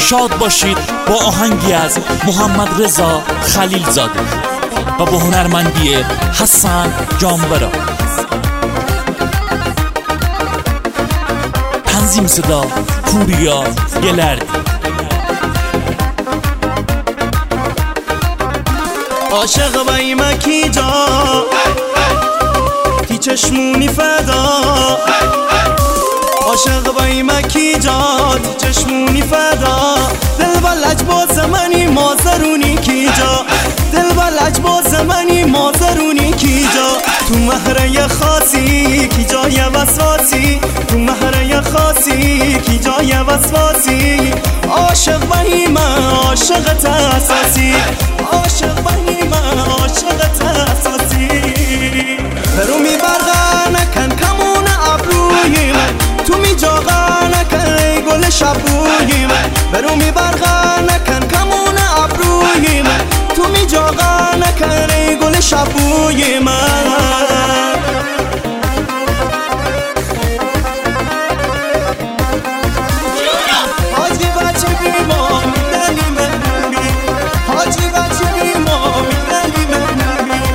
شاد باشید با آهنگی از محمد رضا خلیل زاده و با هنرمندی حسن جانورا. تنظیم صدا پوریا گلردی. عاشق بایمکی جا تی چشمونی فدا، عاشق بایمکی جا تی چشمونی فدا، دل بلج با زمانی مازرونی کی جا، دل بلج با زمانی مازرونی کی جا، تو مهره خاصی کی جای وسواسی، تو مهره خاصی کی جای وسواسی، عاشق بایمه عاشق اساسی، عاشق بایمه عاشق اساسی، برو می برقه نکن کمون ابروی من، تو می جاغه نکن ای گل شبوی من، برو می برقه نکن کمون ابروی من، تو می جاغه نکن ای گل شبوی من. حاجی بچه بیمار دلی من بی، حاجی بچه بیمار دلی من بی،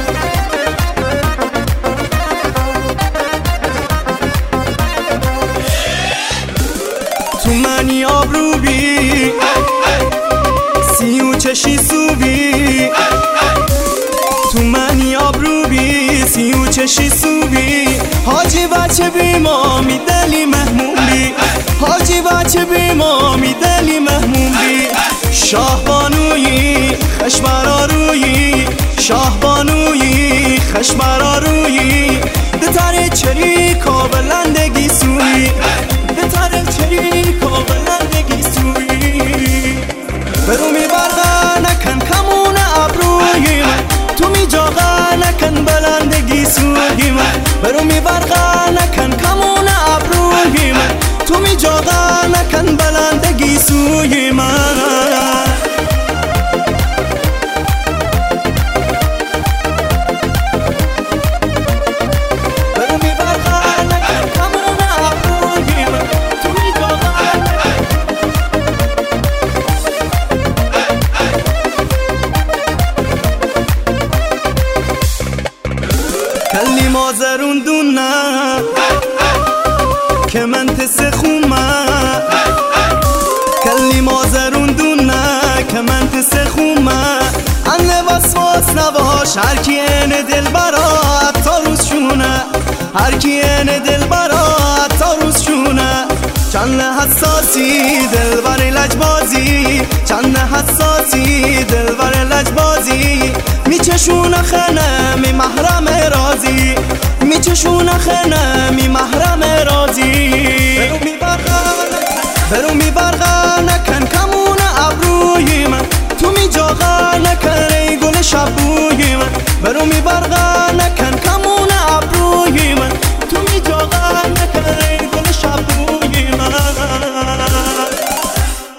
تو منی آبرو بی سی و چشی سو بی، تو منی آبرو بی سی و چشی سو بی، حاجی بچه بیما می دلی محموم بی، حاجی بچه بیما می دلی محموم بی، شاه بانویی خشمرا رویی، شاه بانویی خشمرا رویی، دتر چریکا بلندگی سوی، دتر چریکا بلندگی سوی، برو می برقه نکن کمون ابروی من، تو می جاغه نکن بلندگی سوی من، برو می برقه نکن کمون ابروی من، تو می جاغه نکن بلندگی سوی من. کلی مازرون دونه که من تس خومه، کلی مازرون دونه که من تس خومه، انه وسواس نباش هر کی اینه دل برات تا روز شونه، هر کی اینه دل برات تا روز شونه، چند حساسی دل بر لجبازی، چند حساسی دل بر لجبازی، میچشون خنه می محرم رازی، میچشون خنه می محرم رازی، برو می برقه نکن کمون ابروی من، تو می جاغه نکن ای گل شبوی من، برو می برقه